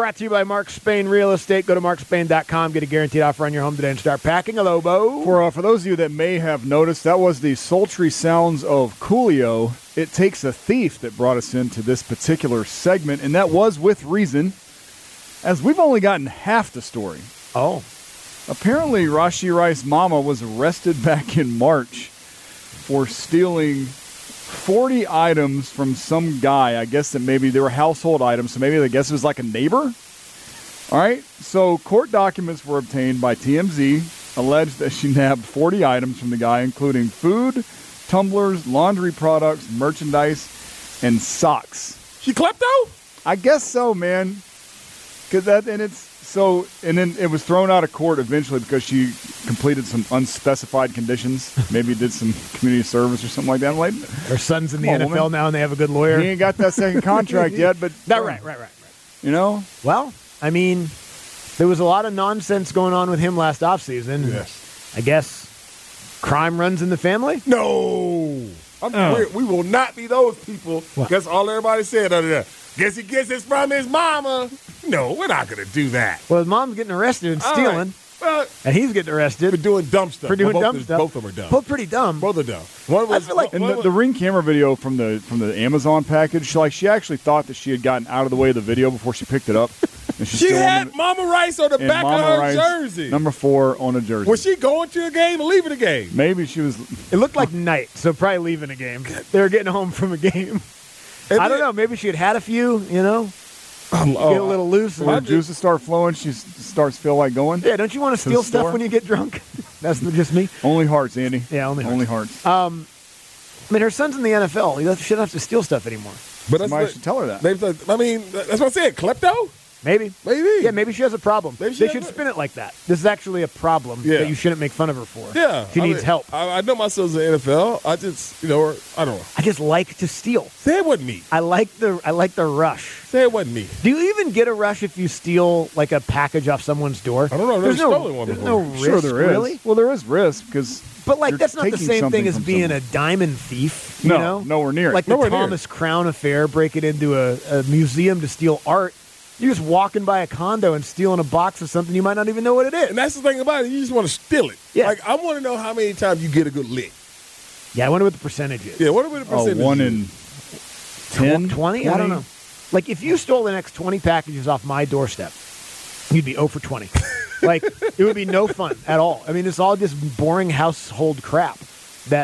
brought to you by Mark Spain Real Estate. Go to markspain.com, get a guaranteed offer on your home today, and start packing. Hello, Bo. For those of you that may have noticed, that was the sultry sounds of Coolio. It Takes a Thief that brought us into this particular segment, and that was with reason, as we've only gotten half the story. Oh. Apparently, Rashi Rice Mama was arrested back in March for stealing 40 items from some guy. I guess that maybe they were household items, so maybe I guess it was like a neighbor. All right, so court documents were obtained by TMZ, alleged that she nabbed 40 items from the guy, including food, tumblers, laundry products, merchandise, and socks. She klepto? I guess so, man. And then it was thrown out of court eventually because she completed some unspecified conditions. Maybe did some community service or something like that. I'm like, her son's in the NFL now, and they have a good lawyer. He ain't got that second contract yet, but Right. You know? Well, I mean, there was a lot of nonsense going on with him last offseason. Yes. I guess crime runs in the family? No. We will not be those people. What? That's all everybody said under there. Guess he gets it from his mama. No, we're not going to do that. Well, his mom's getting arrested and stealing, Right. Well, and he's getting arrested for doing dumb stuff. for doing Well, dumb stuff. Both of them are dumb. Both pretty dumb. Both are dumb. One was, I feel like- And the Ring camera video from the Amazon package, she actually thought that she had gotten out of the way of the video before she picked it up. And she's she still had Mama Rice on the and back Mama of her Rice, jersey. number 4 on a jersey. Was she going to a game or leaving a game? Maybe she was. It looked like night, so probably leaving a game. They were getting home from a game. I don't know. Maybe she had had a few, you know. Get a little loose. When the juices start flowing, she starts feel like going. Yeah, don't you want to steal the stuff store? when you get drunk? That's just me. Only hearts, Andy. Yeah, only hearts. hearts. I mean, her son's in the NFL. She doesn't have to steal stuff anymore. But Somebody should tell her that. I mean, that's what I said. Klepto? Maybe. Maybe. Yeah, maybe she has a problem. Maybe she They has should a- spin it like that. This is actually a problem Yeah. that you shouldn't make fun of her for. Yeah. She needs help. I know my son's in the NFL. I just, I don't know. I just like to steal. Say it wasn't me. I like the rush. Say it wasn't me. Do you even get a rush if you steal like a package off someone's door? I don't know. I've There's never no, stolen one there's before. no risk, Sure, there is. really. Well, there is risk because. But like you're that's not the taking same something thing as from being someone. a diamond thief. You No, know? nowhere near. Like Nowhere the near. Thomas Crown affair, breaking into a museum to steal art. You're just walking by a condo and stealing a box of something you might not even know what it is. And that's the thing about it. You just want to steal it. Yeah. Like, I want to know how many times you get a good lick. Yeah, I wonder what the percentage is. Yeah, what are the percentage? 1 in 10? 20? I don't know. Like, if you stole the next 20 packages off my doorstep, you'd be 0 for 20. Like, it would be no fun at all. I mean, it's all just boring household crap that...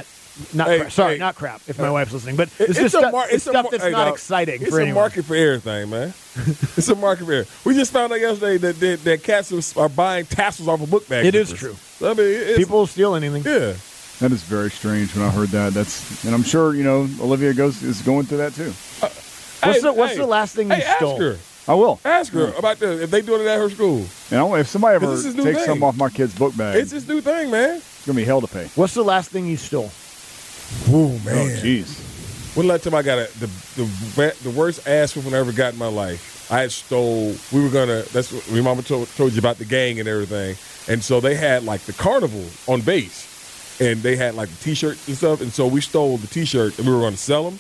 Not crap, if my wife's listening. But it's just stuff that's not exciting it's for a anyone. market for everything, man. It's a market for everything. We just found out yesterday that cats are buying tassels off of book bags. It is true. I mean, People will steal anything. Yeah. That is very strange when I heard that. And I'm sure, Olivia is going through that too. What's the last thing you stole? Ask her. I will. Ask her about if they doing it at her school. And if somebody ever This is new takes thing. something off my kid's book bag, It's this new thing, man. it's going to be hell to pay. What's the last thing you stole? Oh, Oh, jeez. When the last time I got the worst ass whooping I ever got in my life? I had stole. We were gonna. That's what my mama told you about the gang and everything. And so they had like the carnival on base, and they had like the T-shirts and stuff. And so we stole the T-shirt and we were going to sell them.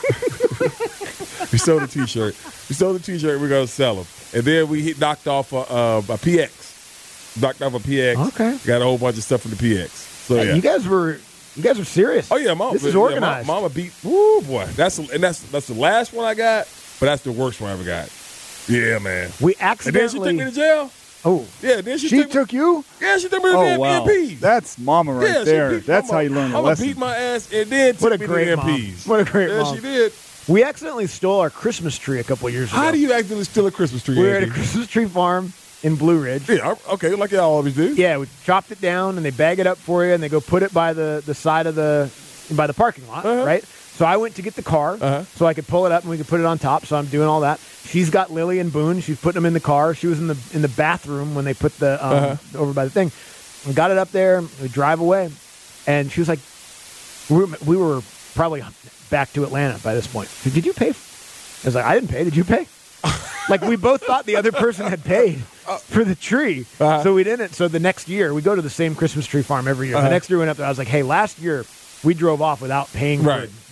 We stole the T-shirt. We were going to sell them, and then we knocked off a PX. Knocked off a PX. Okay. Got a whole bunch of stuff from the PX. So yeah. You guys were serious. Oh yeah, Mama. This is yeah, organized. Mama beat. Woo boy, that's the last one I got, but that's the worst one I ever got. Yeah, man. We And then she took accidentally. me to jail. Oh, Yeah, then She took you? Yeah, she took me to Oh, the wow. MPs. That's mama right Yeah, she there. beat- That's Mama- how you learn a Mama lesson. beat my ass and then what a took me to great the mom! MPs. What a great Yeah, mom! she did. We accidentally stole our Christmas tree a couple of years ago. How do you accidentally steal a Christmas tree? We were at a Andy? Christmas tree farm in Blue Ridge. Yeah, okay, like y'all always do. Yeah, we chopped it down and they bag it up for you and they go put it by the side of by the parking lot, Uh-huh. right? So I went to get the car so I could pull it up and we could put it on top. So I'm doing all that. She's got Lily and Boone. She's putting them in the car. She was in the bathroom when they put the over by the thing. We got it up there. We drive away, and she was like, "We were probably back to Atlanta by this point. Did you pay?" I was like, "I didn't pay. Did you pay?" Like we both thought the other person had paid for the tree, so we didn't. So the next year, we go to the same Christmas tree farm every year. The next year we went up there. I was like, "Hey, last year we drove off without paying Right. for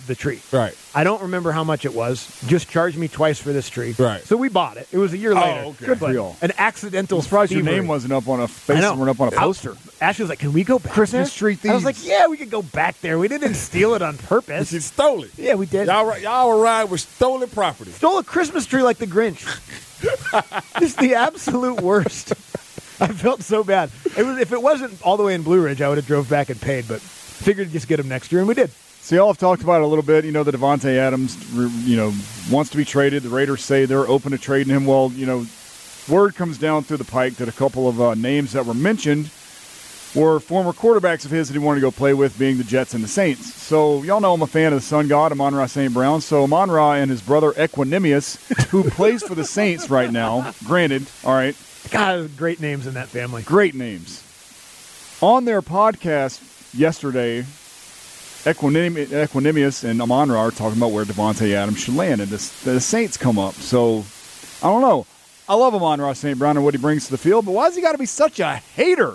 the tree. Right. I don't remember how much it was. Just charged me twice for this tree. Right. So we bought it. It was a year later. okay. Good for But y'all. An accidental. I'm surprised your thievery. name wasn't up on a I face know. weren't up on a poster. Ashley was like, "Can we go back Christmas there?" tree I was thieves. like, "Yeah, we could go back there. We didn't steal it on But purpose." you stole it. Yeah, we did. Y'all arrived with stolen property. Stole a Christmas tree like the Grinch. Just the absolute worst. I felt so bad. It was, if it wasn't all the way in Blue Ridge, I would have drove back and paid, but figured to just get him next year, and we did. So y'all have talked about it a little bit. You know, the Devontae Adams, wants to be traded. The Raiders say they're open to trading him. Well, word comes down through the pike that a couple of names that were mentioned were former quarterbacks of his that he wanted to go play with, being the Jets and the Saints. So y'all know I'm a fan of the Sun God, Amon-Ra St. Brown. So Amon-Ra and his brother Equanimous, who plays for the Saints right now, granted, all right, God, great names in that family. great names. On their podcast yesterday, Equanimous and Amon-Ra are talking about where Devontae Adams should land, and the Saints come up. So, I don't know. I love Amon-Ra St. Brown and what he brings to the field, but why has he got to be such a hater?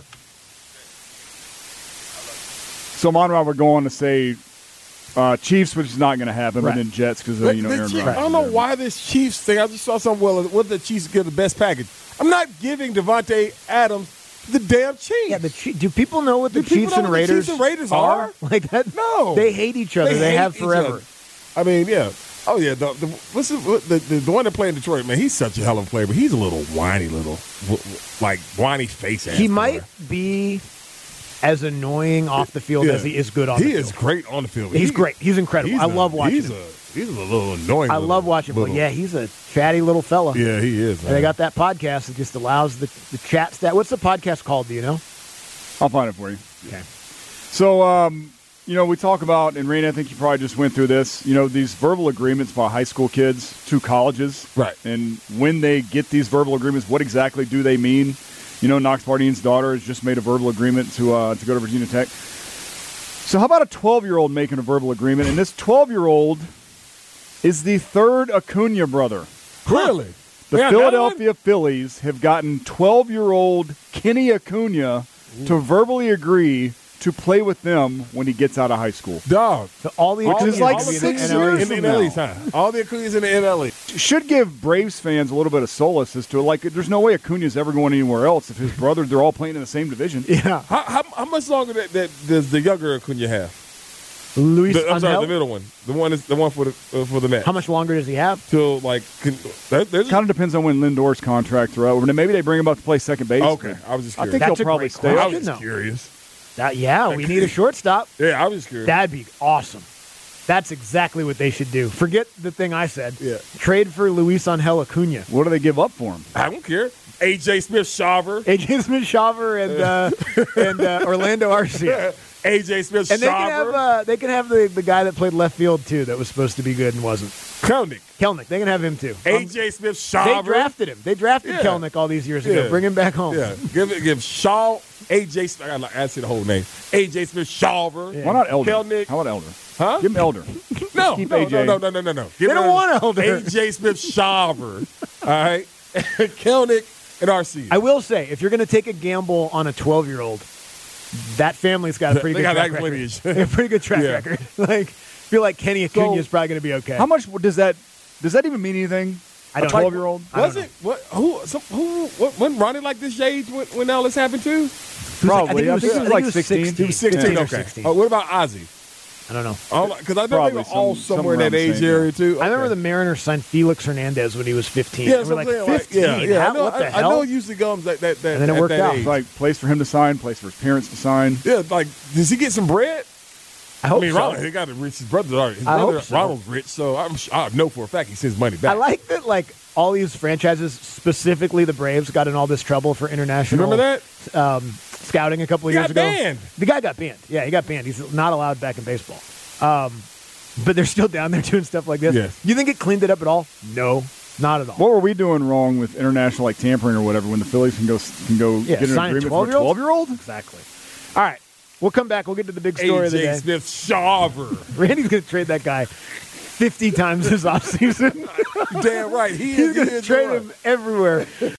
So Amon-Ra would go on to say Chiefs, which is not going to happen, Right. but then Jets because The Aaron Chiefs- Rodgers. I don't know why this Chiefs thing. I just saw something. Well, what the Chiefs get the best package? I'm not giving Devontae Adams the damn Chiefs. Yeah, do people know what the Do people Chiefs know and what the Raiders Chiefs and Raiders are? Like that? No. They hate each other. They hate have each forever. other. I mean, yeah. Oh yeah. The one that played in Detroit, man, he's such a hell of a player, but he's a little whiny face ass. He boy. might be as annoying off the field Yeah. as he is good on the He field. is great on the field. He's great. He's incredible. I love watching him. He's a little annoying. I love watching him. But yeah, he's a chatty little fella. Yeah, he is. And they got that podcast that just allows the chat stat. What's the podcast called? Do you know? I'll find it for you. Okay. So, we talk about, and Rain, I think you probably just went through this, these verbal agreements by high school kids to colleges. Right. And when they get these verbal agreements, what exactly do they mean? Knox Bardine's daughter has just made a verbal agreement to go to Virginia Tech. So how about a 12-year-old making a verbal agreement? And this 12-year-old is the third Acuna brother. Really? The Yeah, Philadelphia Phillies have gotten 12-year-old Kenny Acuna to verbally agree to play with them when he gets out of high school. Dog. So all the Which is Acunas like will be in 6 the NLE. years in the from now. NLE time. All the Acuna's in the NLE. Should give Braves fans a little bit of solace as to, like, there's no way Acuna's ever going anywhere else if his brother, they're all playing in the same division. Yeah. How much longer that does the younger Acuna have? Luis I'm sorry, Angel? the middle one. The one for the Mets. How much longer does he have? Till like there's Kind of depends on when Lindor's contract are up. Maybe they bring him up to play second base. okay. I was just I curious. think That's he'll a probably great stay. I question. was just No. curious. We need a shortstop. Yeah, I was just curious. That'd be awesome. That's exactly what they should do. Forget the thing I said. Yeah. Trade for Luis Angel Acuna. What do they give up for him? I don't care. AJ Smith-Shawver. AJ Smith-Shawver and Orlando Arcia. AJ Smith-Shawver. And they can have the guy that played left field too that was supposed to be good and wasn't. Kelnick. They can have him too. AJ Smith-Shawver. They drafted him. They drafted Yeah. Kelnick all these years ago. Yeah. Bring him back home. Yeah, give Shaw, AJ. I gotta say the whole name. AJ Smith-Shawver. Yeah. Why not Elder? Kelnick. How about Elder? Huh? Give him Elder. No, keep no, AJ. no. They don't want Elder. AJ Smith-Shawver. All right, Kelnick and RC. I will say, if you're going to take a gamble on a 12-year-old, that family's got a pretty They good got track that record. lineage. They have a pretty good track Yeah. record. Like, I feel like Kenny Acuna is probably going to be okay. How much does that even mean anything? I don't a know. 12-year-old? I don't Was know. it? What? Wasn't Ronnie like this age when all this happened too? Probably. I think he was like 16. 16. 15 or Okay. 16. What about Ozzy? I don't know. Because I know they Probably were all some- somewhere in that somewhere around age the same area too. I remember Okay. the Mariners signed Felix Hernandez when he was 15. Yeah, And so we're I'm like, saying, like, 15? yeah. How- what the I hell? know it usually comes that And then it at worked that out. age. Like, place for him to sign, place for his parents to sign. Yeah, like does he get some bread? I hope I mean, so. Ronald, he got it rich. His brother, his I brother hope so. Ronald's rich, so I know for a fact he sends money back. I like that, like, all these franchises, specifically the Braves, got in all this trouble for You international remember that? scouting a couple of He years got ago. banned. The guy got banned. Yeah, he got banned. He's not allowed back in baseball. But they're still down there doing stuff like this. Yes. You think it cleaned it up at all? No, not at all. What were we doing wrong with international, like tampering or whatever, when the Phillies can go Yeah, get an sign a agreement for a 12-year-old? 12-year-old? Exactly. All right. We'll come back. We'll get to the big story of the AJ day. Smith-Shawver. Randy's going to trade that guy 50 times this offseason. Damn right. He's going to trade him everywhere.